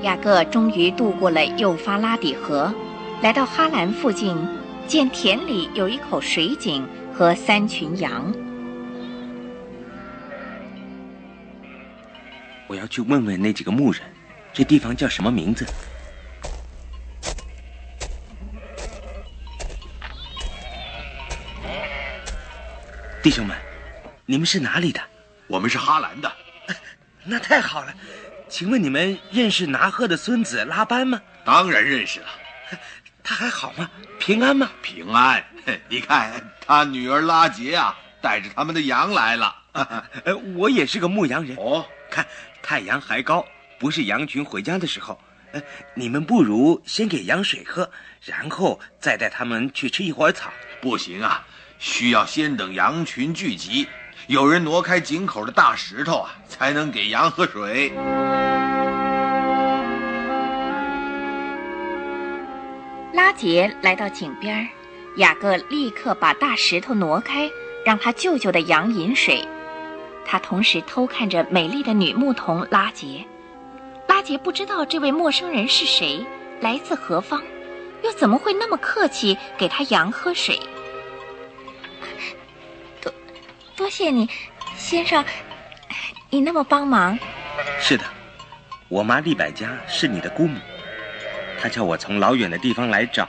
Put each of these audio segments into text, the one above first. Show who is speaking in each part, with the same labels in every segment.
Speaker 1: 雅各终于渡过了幼发拉底河，来到哈兰附近，见田里有一口水井和3群羊。
Speaker 2: 我要去问问那几个牧人，这地方叫什么名字？弟兄们，你们是哪里的？
Speaker 3: 我们是哈兰的。
Speaker 2: 那太好了，请问你们认识拿鹤的孙子拉班吗？
Speaker 3: 当然认识了。
Speaker 2: 他还好吗？平安吗？
Speaker 3: 平安。你看他女儿拉杰啊，带着他们的羊来了。
Speaker 2: 我也是个牧羊人。
Speaker 3: 哦，
Speaker 2: 看太阳还高，不是羊群回家的时候。你们不如先给羊水喝，然后再带他们去吃一会儿草。
Speaker 3: 不行啊，需要先等羊群聚集，有人挪开井口的大石头啊，才能给羊喝水。
Speaker 1: 拉结来到井边，雅各立刻把大石头挪开，让他舅舅的羊饮水。他同时偷看着美丽的女牧童拉结。拉结不知道这位陌生人是谁，来自何方，又怎么会那么客气给他羊喝水。多谢你，先生，你那么帮忙。
Speaker 2: 是的，我妈利百加是你的姑母，她叫我从老远的地方来找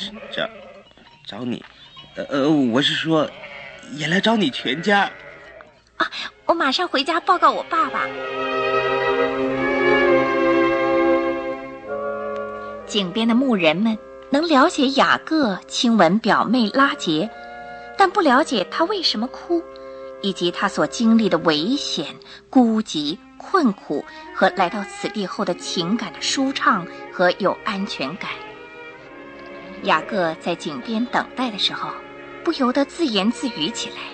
Speaker 2: 你。我是说，也来找你全家。
Speaker 1: 啊，我马上回家报告我爸爸。井边的牧人们能了解雅各亲吻表妹拉结，但不了解他为什么哭，以及他所经历的危险、孤寂、困苦和来到此地后的情感的舒畅和有安全感。雅各在井边等待的时候，不由得自言自语起来。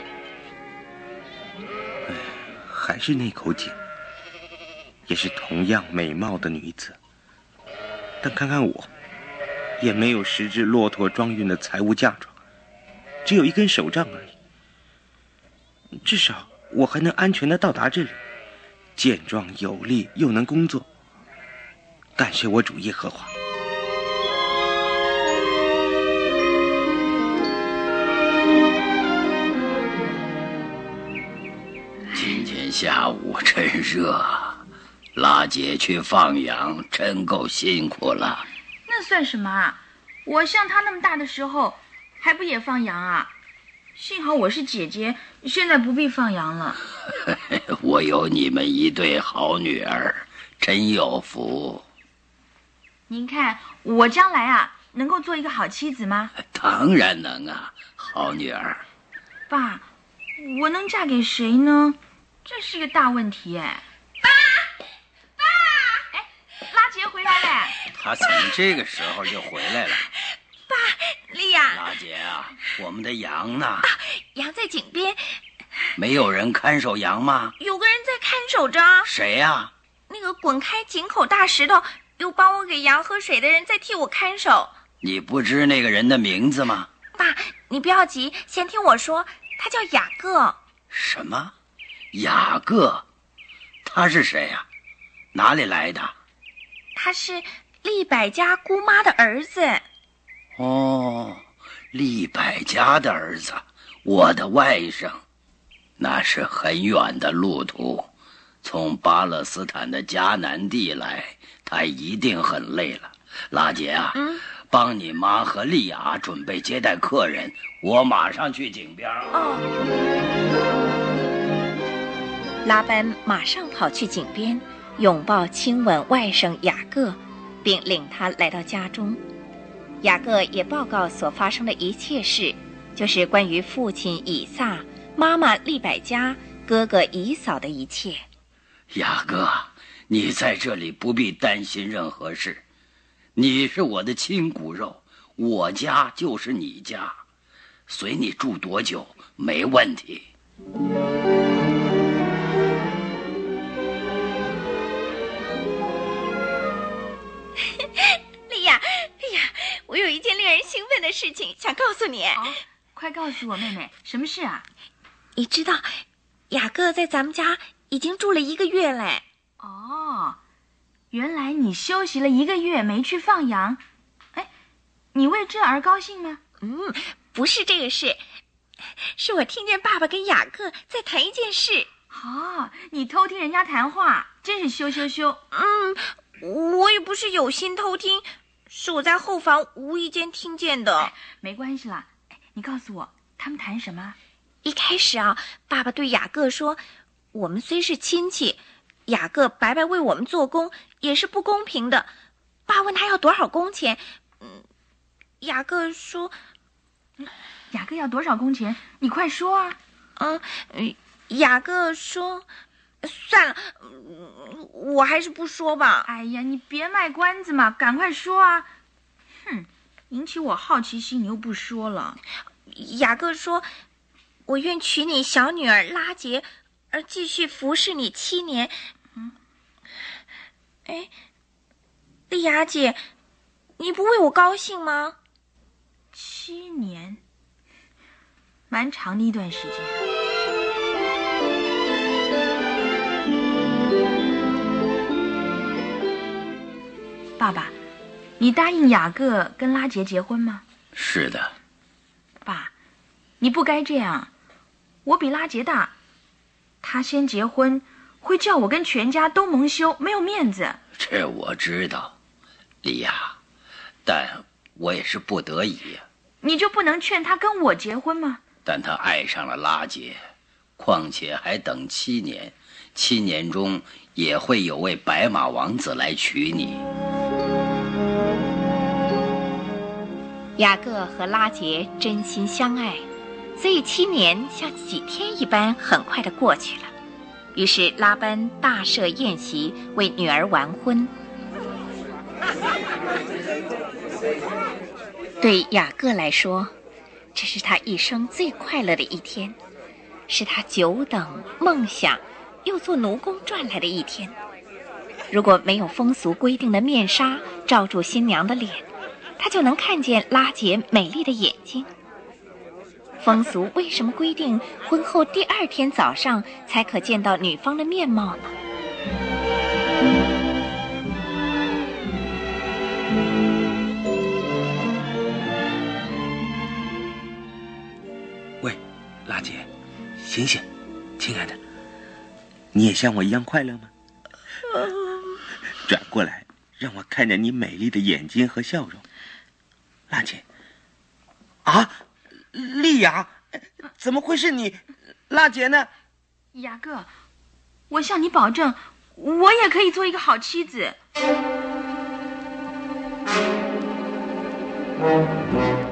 Speaker 2: 还是那口井，也是同样美貌的女子，但看看我，也没有10只骆驼装运的财物嫁妆，只有1根手杖而已。至少我还能安全地到达这里，健壮有力，又能工作。感谢我主耶和华。
Speaker 4: 今天下午真热，拉姐去放羊真够辛苦了。
Speaker 5: 那算什么啊？我像她那么大的时候，还不也放羊啊？幸好我是姐姐，现在不必放羊了。
Speaker 4: 我有你们一对好女儿，真有福。
Speaker 5: 您看，我将来啊，能够做一个好妻子吗？
Speaker 4: 当然能啊，好女儿。
Speaker 5: 爸，我能嫁给谁呢？这是个大问题哎。爸，哎，拉杰回来了。
Speaker 4: 她怎么这个时候就回来了？
Speaker 5: 爸，莉亚。
Speaker 4: 拉杰啊，我们的羊呢？
Speaker 5: 啊，羊在井边。
Speaker 4: 没有人看守羊吗？
Speaker 5: 有个人在看守着。
Speaker 4: 谁呀？
Speaker 5: 那个滚开井口大石头，又帮我给羊喝水的人在替我看守。
Speaker 4: 你不知那个人的名字吗？
Speaker 5: 爸，你不要急，先听我说，他叫雅各。
Speaker 4: 什么？雅各？他是谁呀？哪里来的？
Speaker 5: 他是利百加姑妈的儿子。
Speaker 4: 哦，利百加的儿子，我的外甥。那是很远的路途，从巴勒斯坦的迦南地来，他一定很累了。拉杰啊，帮你妈和利亚准备接待客人，我马上去井边。
Speaker 1: 拉班马上跑去井边，拥抱亲吻外甥雅各，并领他来到家中。雅各也报告所发生的一切事，就是关于父亲以撒、妈妈利百加、哥哥以扫的一切。
Speaker 4: 雅各，你在这里不必担心任何事，你是我的亲骨肉，我家就是你家，随你住多久没问题。
Speaker 5: 莉亚，我有一件令人兴奋的事情想告诉你。快告诉我，妹妹，什么事啊？
Speaker 1: 你知道，雅各在咱们家已经住了1个月嘞。
Speaker 5: 哦， 原来你休息了1个月没去放羊，哎，你为这而高兴吗？
Speaker 1: 不是这个事，是我听见爸爸跟雅各在谈一件事。
Speaker 5: 你偷听人家谈话，真是羞。
Speaker 1: 我也不是有心偷听，是我在后房无意间听见的。
Speaker 5: 没关系啦，你告诉我，他们谈什么？
Speaker 1: 一开始啊，爸爸对雅各说，我们虽是亲戚，雅各白白为我们做工也是不公平的。爸问他要多少工钱，雅各说，
Speaker 5: 雅各要多少工钱？你快说啊！
Speaker 1: 雅各说，算了，我还是不说吧。
Speaker 5: 哎呀，你别卖关子嘛，赶快说啊！引起我好奇心，你又不说了。
Speaker 1: 雅各说，我愿娶你小女儿拉结，而继续服侍你7年。丽雅姐，你不为我高兴吗
Speaker 5: ？7年，蛮长的一段时间。爸爸，你答应雅各跟拉结结婚吗？
Speaker 4: 是的。
Speaker 5: 爸，你不该这样。我比拉结大，他先结婚会叫我跟全家都蒙羞，没有面子。
Speaker 4: 这我知道，莉亚，但我也是不得已呀。
Speaker 5: 你就不能劝他跟我结婚吗？
Speaker 4: 但他爱上了拉结，况且还等7年，7年中也会有位白马王子来娶你。
Speaker 1: 雅各和拉结真心相爱，所以7年像几天一般很快地过去了。于是拉班大设宴席为女儿完婚。对雅各来说，这是他一生最快乐的一天，是他久等梦想又做奴工赚来的一天。如果没有风俗规定的面纱罩住新娘的脸，他就能看见拉结美丽的眼睛。风俗为什么规定婚后第2天早上才可见到女方的面貌呢？
Speaker 2: 喂，拉结，醒醒，亲爱的，你也像我一样快乐吗？转过来，让我看见你美丽的眼睛和笑容。拉结，丽雅，怎么会是你？拉结呢？
Speaker 5: 雅各，我向你保证，我也可以做一个好妻子。